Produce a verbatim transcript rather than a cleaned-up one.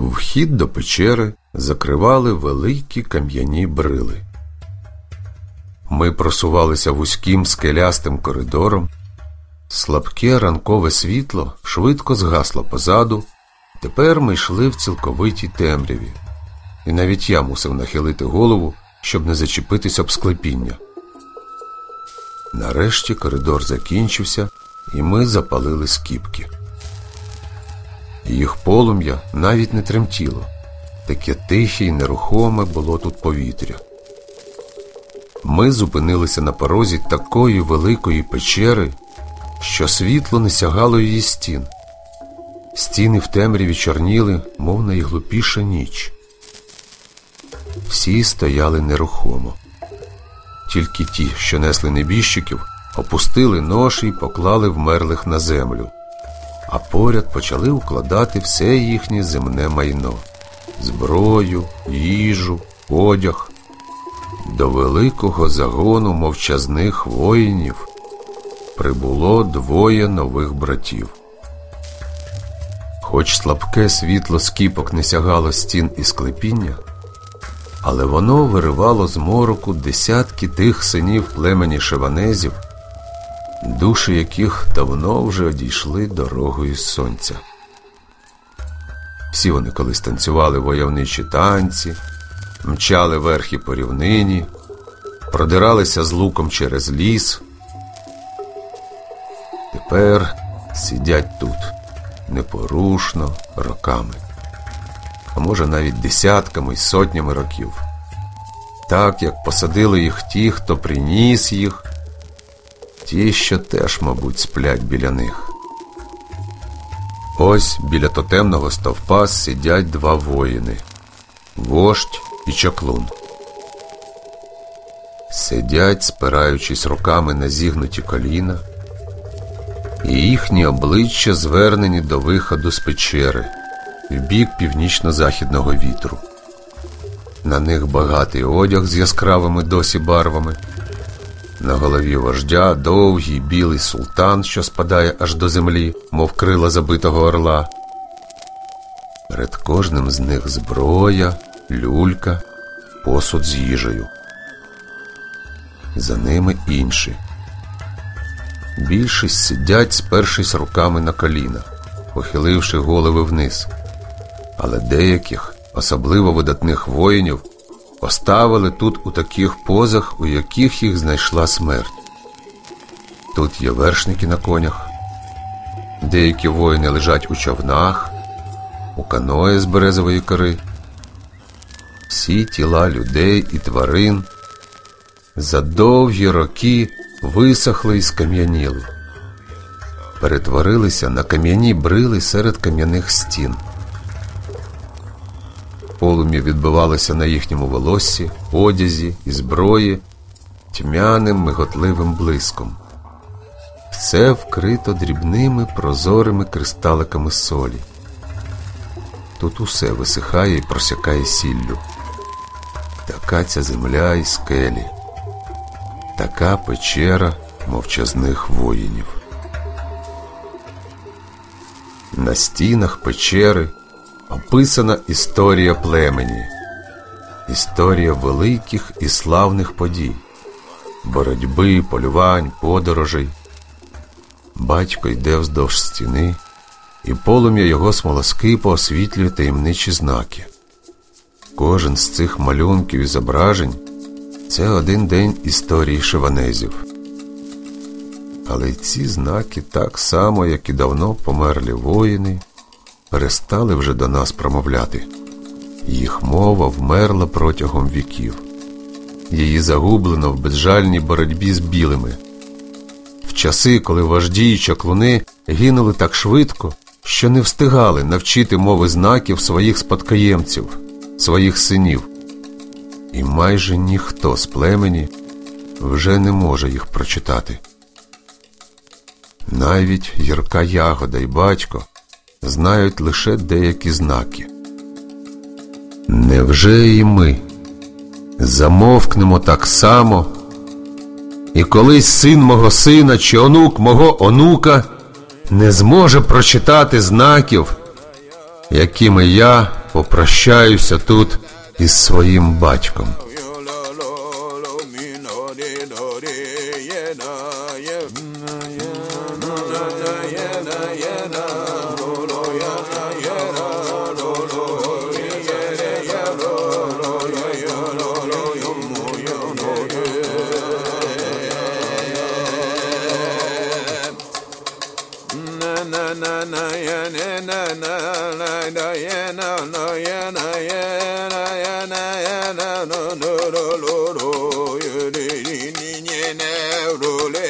Вхід до печери закривали великі кам'яні брили. Ми просувалися вузьким скелястим коридором. Слабке ранкове світло швидко згасло позаду. Тепер ми йшли в цілковитій темряві. І навіть я мусив нахилити голову, щоб не зачепитись об склепіння. Нарешті коридор закінчився, і ми запалили скіпки. Їх полум'я навіть не тремтіло. Таке тихе й нерухоме було тут повітря. Ми зупинилися на порозі такої великої печери, що світло не сягало її стін. Стіни в темряві чорніли, мов найглупіша ніч. Всі стояли нерухомо. Тільки ті, що несли небіжчиків, опустили ноші й поклали вмерлих на землю. А поряд почали укладати все їхнє земне майно – зброю, їжу, одяг. До великого загону мовчазних воїнів прибуло двоє нових братів. Хоч слабке світло скіпок не сягало стін і склепіння, але воно виривало з мороку десятки тих синів племені шеванезів, душі яких давно вже одійшли дорогою сонця. Всі вони колись танцювали войовничі танці, мчали верхи по рівнині, продиралися з луком через ліс. Тепер сидять тут, непорушно, роками. А може навіть десятками й сотнями років. Так, як посадили їх ті, хто приніс їх, ті, що теж, мабуть, сплять біля них. Ось біля тотемного стовпа сидять два воїни – вождь і чаклун. Сидять, спираючись руками на зігнуті коліна, і їхні обличчя звернені до виходу з печери, в бік північно-західного вітру. На них багатий одяг з яскравими досі барвами. На голові вождя довгий білий султан, що спадає аж до землі, мов крила забитого орла. Перед кожним з них зброя, люлька, посуд з їжею. За ними інші. Більшість сидять, спершись руками на коліна, похиливши голови вниз. Але деяких, особливо видатних воїнів, поставили тут у таких позах, у яких їх знайшла смерть. Тут є вершники на конях, деякі воїни лежать у човнах, у каної з березової кори. Всі тіла людей і тварин за довгі роки висохли і скам'яніли, перетворилися на кам'яні брили серед кам'яних стін. Полум'я відбивалося на їхньому волоссі, одязі і зброї тьмяним миготливим блиском. Все вкрито дрібними прозорими кристаликами солі. Тут усе висихає і просякає сіллю. Така ця земля і скелі, така печера мовчазних воїнів. На стінах печери описана історія племені, історія великих і славних подій, боротьби, полювань, подорожей. Батько йде вздовж стіни, і полум'я його смолоскипу освітлює таємничі знаки. Кожен з цих малюнків і зображень – це один день історії шеванезів. Але й ці знаки так само, як і давно померлі воїни, перестали вже до нас промовляти. Їх мова вмерла протягом віків. Її загублено в безжальній боротьбі з білими. В часи, коли вожді й чаклуни гинули так швидко, що не встигали навчити мови знаків своїх спадкоємців, своїх синів. І майже ніхто з племені вже не може їх прочитати. Навіть гірка ягода і батько знають лише деякі знаки. Невже і ми замовкнемо так само, і колись син мого сина чи онук мого онука не зможе прочитати знаків, якими я попрощаюся тут із своїм батьком. Roll